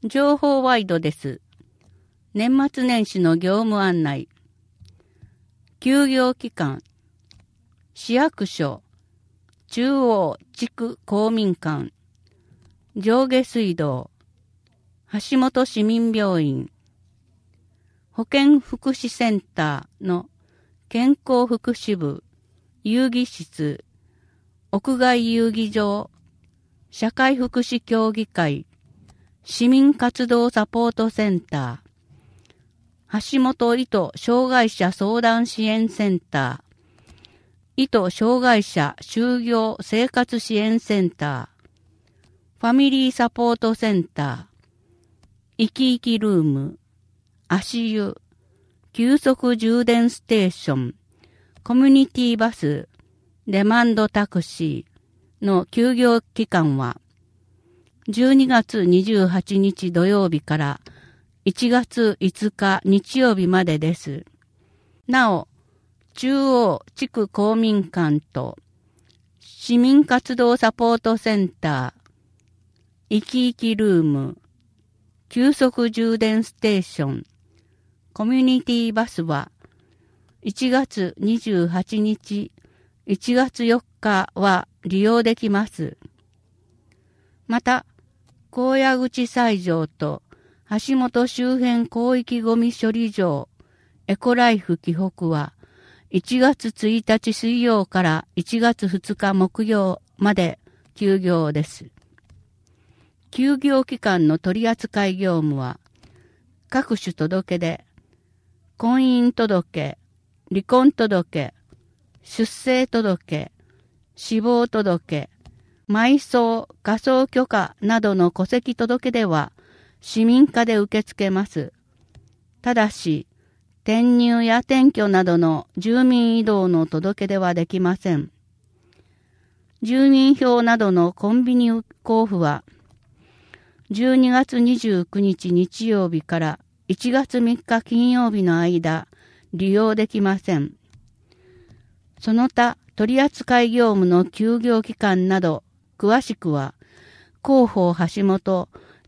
情報ワイドです。年末年始の業務案内。休業期間。市役所、中央地区公民館、上下水道、橋本市民病院、保健福祉センターの健康福祉部、遊戯室、屋外遊戯場、社会福祉協議会、市民活動サポートセンター、橋本伊藤障害者相談支援センター、伊藤障害者就業生活支援センター、ファミリーサポートセンター、生き生きルーム、足湯、急速充電ステーション、コミュニティバス、デマンドタクシーの休業期間は、12月28日土曜日から1月5日日曜日までです。なお、中央地区公民館と市民活動サポートセンター、生き生きルーム、急速充電ステーション、コミュニティバスは1月28日、1月4日は利用できます。また、高野口西条と橋本周辺広域ゴミ処理場エコライフ紀北は1月1日水曜から1月2日木曜まで休業です。休業期間の取扱業務は各種届で婚姻届、離婚届、出生届、死亡届、埋葬、火葬許可などの戸籍届では市民課で受け付けます。ただし、転入や転居などの住民移動の届ではできません。住民票などのコンビニ交付は、12月29日日曜日から1月3日金曜日の間、利用できません。その他、取扱業務の休業期間など、詳しくは、広報橋本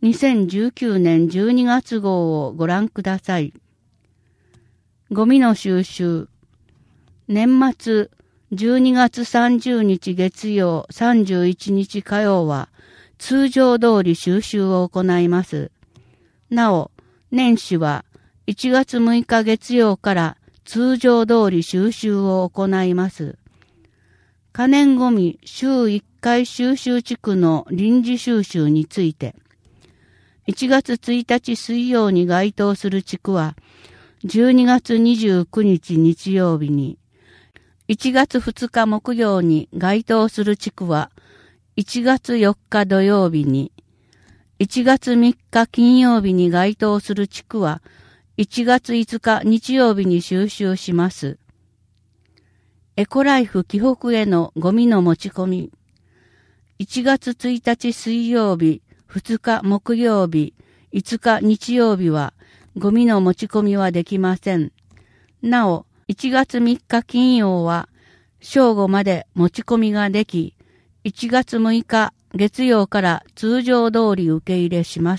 2019年12月号をご覧ください。ゴミの収集。年末12月30日月曜31日火曜は通常通り収集を行います。なお、年始は1月6日月曜から通常通り収集を行います。可燃ゴミ週1回収集地区の臨時収集について、1月1日水曜に該当する地区は、12月29日日曜日に、1月2日木曜に該当する地区は、1月4日土曜日に、1月3日金曜日に該当する地区は、1月5日日曜日に収集します。エコライフ紀北へのゴミの持ち込み。1月1日水曜日、2日木曜日、5日日曜日はゴミの持ち込みはできません。なお、1月3日金曜は正午まで持ち込みができ、1月6日月曜から通常通り受け入れします。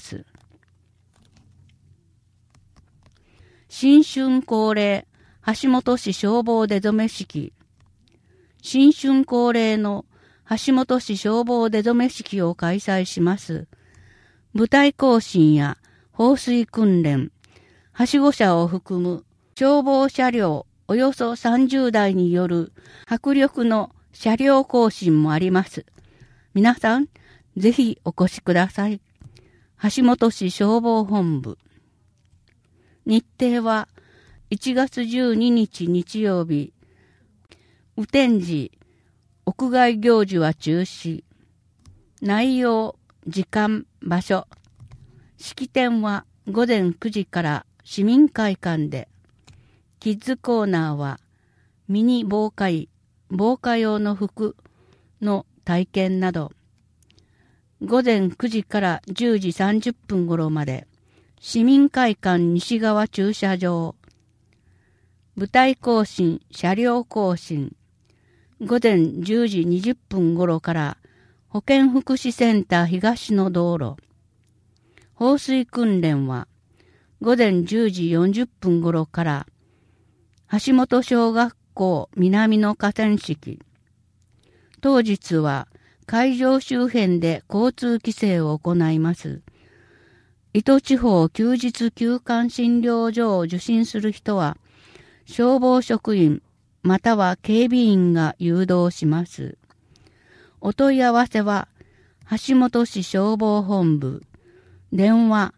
新春恒例、橋本市消防出初め式。新春恒例の橋本市消防出初め式を開催します。部隊行進や放水訓練、はしご車を含む消防車両およそ30台による迫力の車両行進もあります。皆さん、ぜひお越しください。橋本市消防本部。日程は1月12日日曜日、雨天時、屋外行事は中止。内容、時間、場所。式典は午前9時から市民会館で、キッズコーナーはミニ防火衣、防火用の服の体験など、午前9時から10時30分頃まで、市民会館西側駐車場、部隊行進、車両行進、午前10時20分頃から保健福祉センター東の道路、 放水訓練は午前10時40分頃から橋本小学校南の河川敷。当日は会場周辺で交通規制を行います。糸地方休日休館診療所を受診する人は消防職員または警備員が誘導します。お問い合わせは橋本市消防本部電話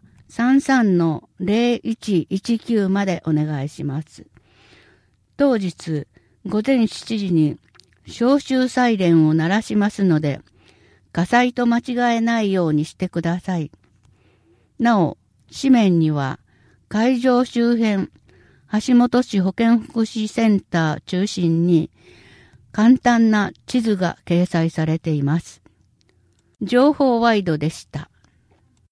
33-0119までお願いします。当日午前7時に消臭サイレンを鳴らしますので、火災と間違えないようにしてください。なお、紙面には会場周辺、橋本市保健福祉センター中心に簡単な地図が掲載されています。情報ワイドでした。